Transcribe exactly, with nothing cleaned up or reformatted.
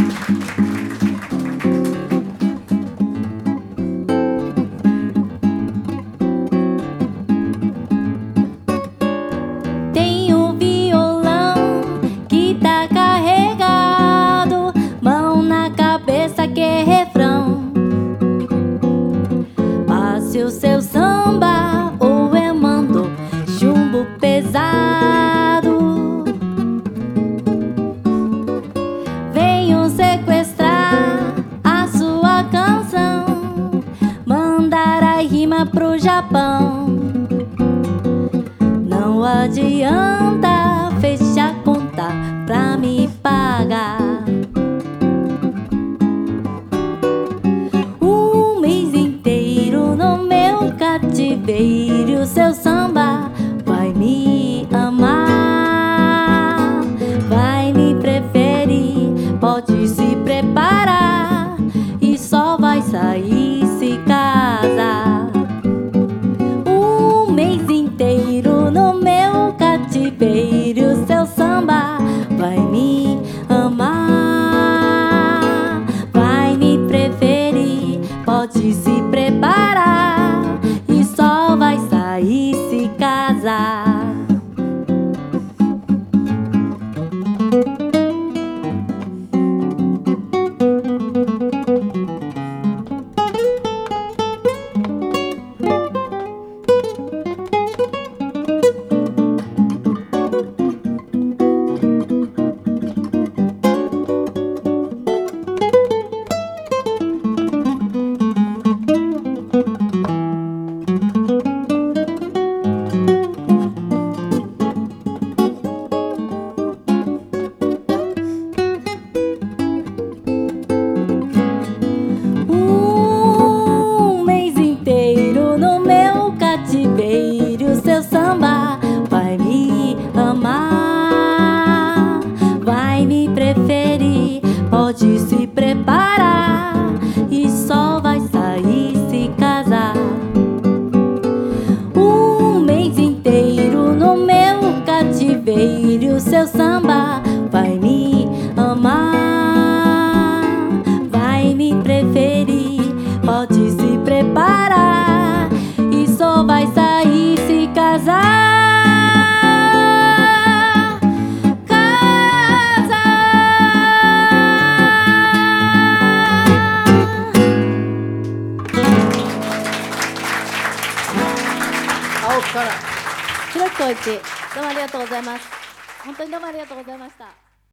Tem o violão que tá carregado, mão na cabeça que é refrão. Passe o seu samba ou eu mando chumbo pesado. Venho sequestrar a sua canção, mandar a rima pro Japão. Não adianta fechar conta pra me pagar. Um mês inteiro no meu cativeiro, seu samba vai me amar, vai me preferir. Pode se preparar e só vai sair se casar. Um mês inteiro no meu cativeiro, seu samba vai me amar, vai me preferir. Pode se preparar e só vai sair se casar. Seu samba vai me amar, vai me preferir. Pode se preparar e só vai sair se casar. Um mês inteiro no meu cativeiro, seu samba vai me amar, vai me preferir. Pode se preparar e só vai sair se casar. Casar. 青からひろきこういち、どうもありがとうございます。本当にどうもありがとうございました。